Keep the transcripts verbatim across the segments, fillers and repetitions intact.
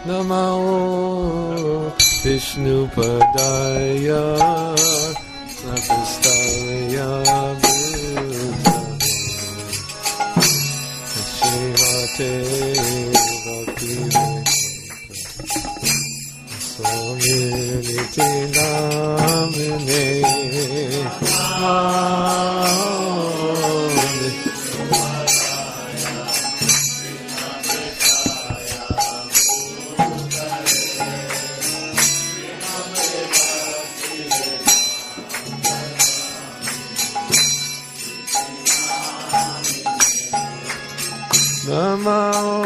Namo Vishnupadaya Snapistaya Bhutale Srimate Bhakti Swami Niti Namine Namo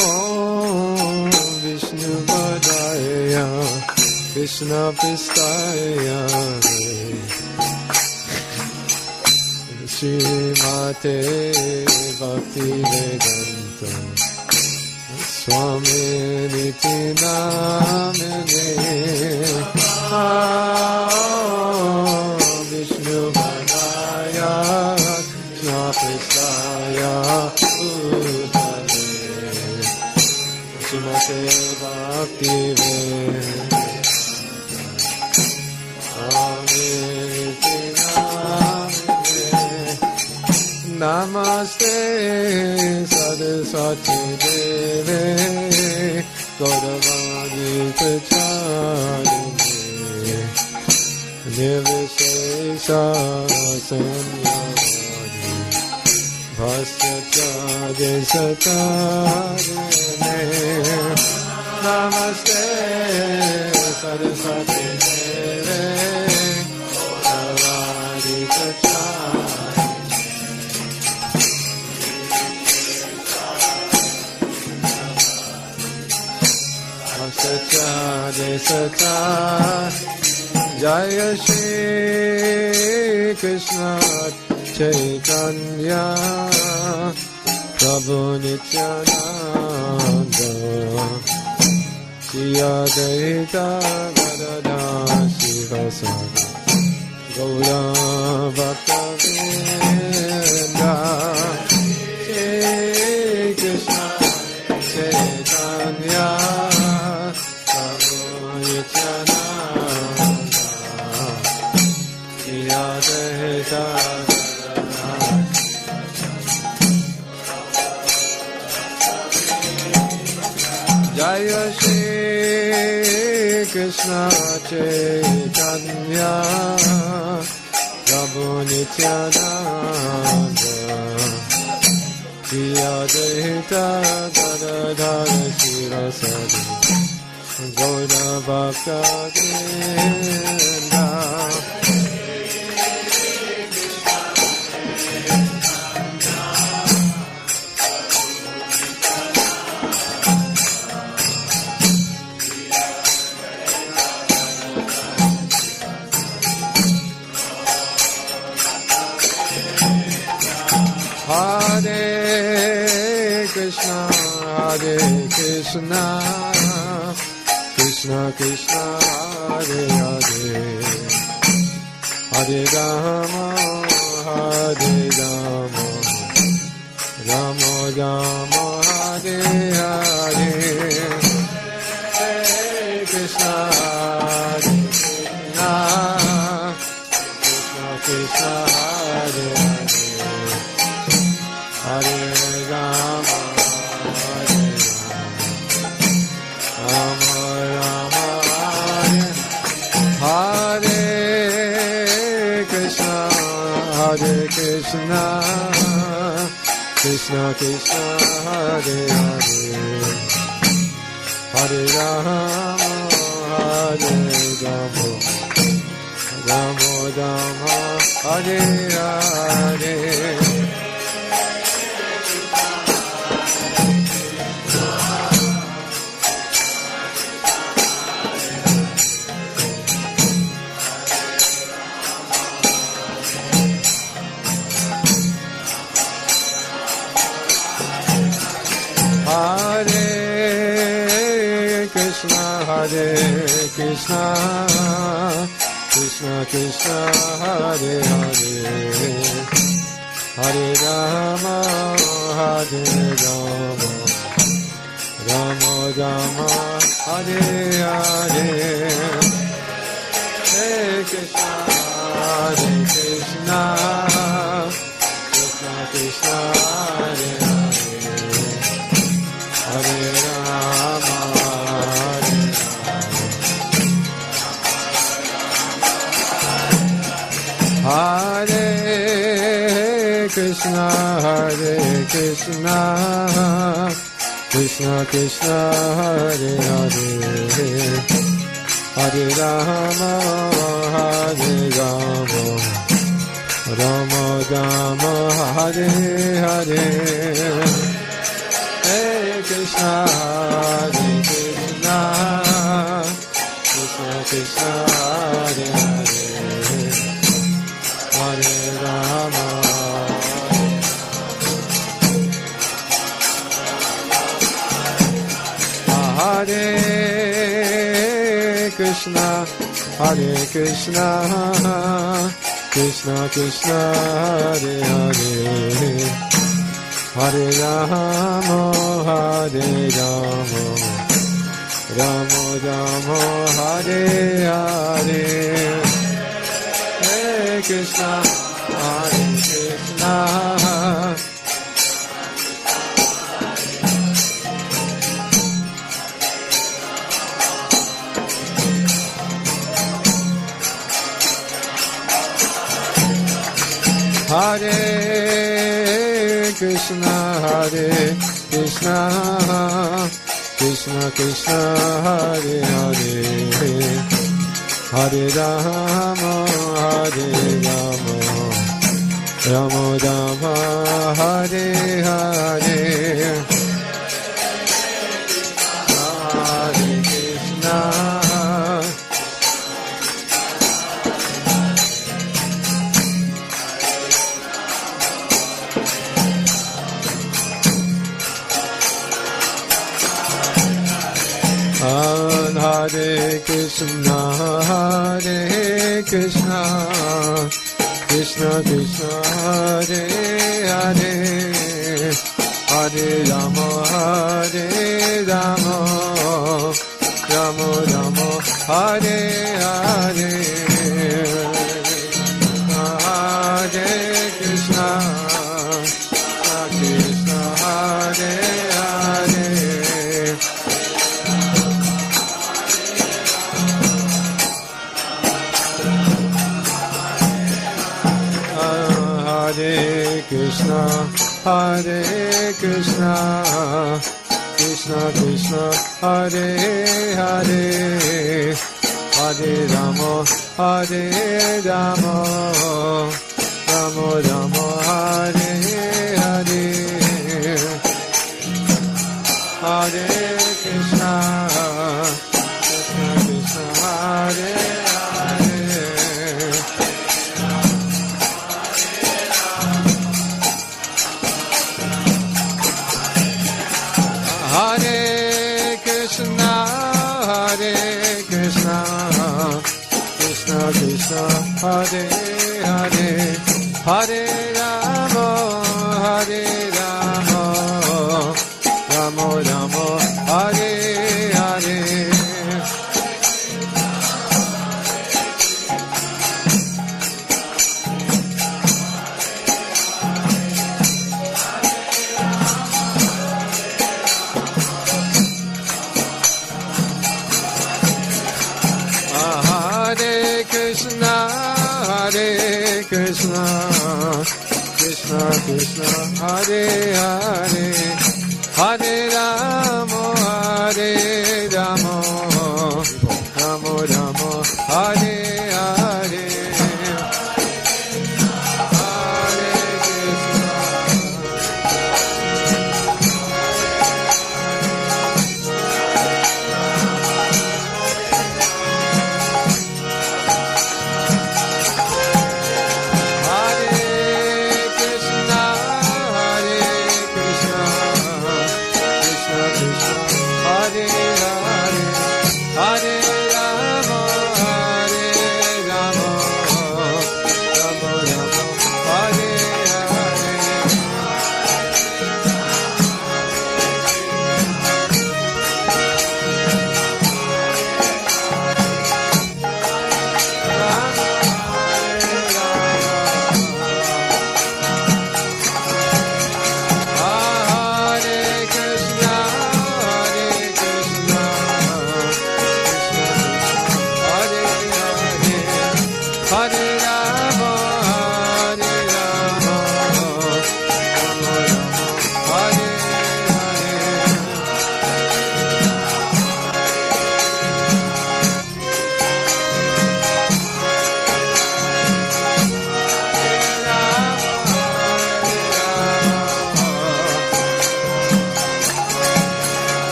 Vishnupadaya Krishna Pistaya Srimate Bhakti Vedanta Swami Niti Namine Vishnupadaya Krishna Pistaya Srimate Bhakti Vedanta Namaste Saraswati Deve Gauravani Pracharine Nirvishesha Sanyavadi Bhasyata Desatarine Namaste Saraswati Deve Gauravani Pracharine Sacha Desata Jaya Shri Krishna Chaitanya Prabhu Nityananda Shri Advaita Gadadhara Srivasadi Gaura Bhakta-vrinda Shri Krishna Chaitanya Jaya Shri Krishna Chaitanya Prabhu Nityananda Shri Advaita Gadadhara Srivasadi Gaura Bhakta-vrinda Hare Krishna, Hare Krishna, Krishna Krishna, Hare Hare, Hare Rama, Hare Rama, Rama Rama, Hare Hare, Hare Krishna, Hare Krishna, Krishna Krishna, Hare Hare, Hare Rama, Rama Rama, Hare Krishna, Hare Krishna, Krishna Krishna, Hare Hare, Hare Rama, Hare Rama, Rama Rama, Hare Hare. Hare Krishna, Hare Krishna, Krishna Krishna, Hare Hare, Hare Rama, Hare Rama, Rama Rama, Hare Hare, Hare Krishna, Hare Krishna, Krishna Krishna, Hare Hare, Hare Rama, Hare Krishna, Hare Krishna, Krishna Krishna, Hare Hare, Hare Rama, Hare Rama, Rama Rama, Hare Hare, Hare Krishna, Hare Krishna, Krishna Krishna, Hare Hare, Hare Rama, Hare Krishna, Hare Krishna, Krishna Krishna, Hare Hare, Hare Rama, Hare Rama, Rama Rama, Hare Hare, Hare Krishna, Hare Krishna, Hare Krishna, Hare Krishna, Krishna Krishna, Hare Hare, Hare Rama, Hare Rama, Rama Rama, Hare Hare, Hare Krishna, Hare Krishna, Hare Krishna, Krishna Krishna, Hare Hare, Hare Rama, Hare Rama, Rama Rama, Hare Hare, Hare Krishna, Krishna Hare Hare, Hare Krishna, Hare Krishna, Krishna Krishna, Hare Hare, Hare Rama, Hare Rama, Rama Rama, Hare Hare, Hare Krishna, Krishna Krishna, Hare Hare Krishna, Hare Krishna, Krishna Krishna, Hare Hare, Hare Rama, Hare Rama, Rama Rama, Hare Hare. Krishna, Hare Krishna, Krishna Krishna, Hare Hare, Hare Rama,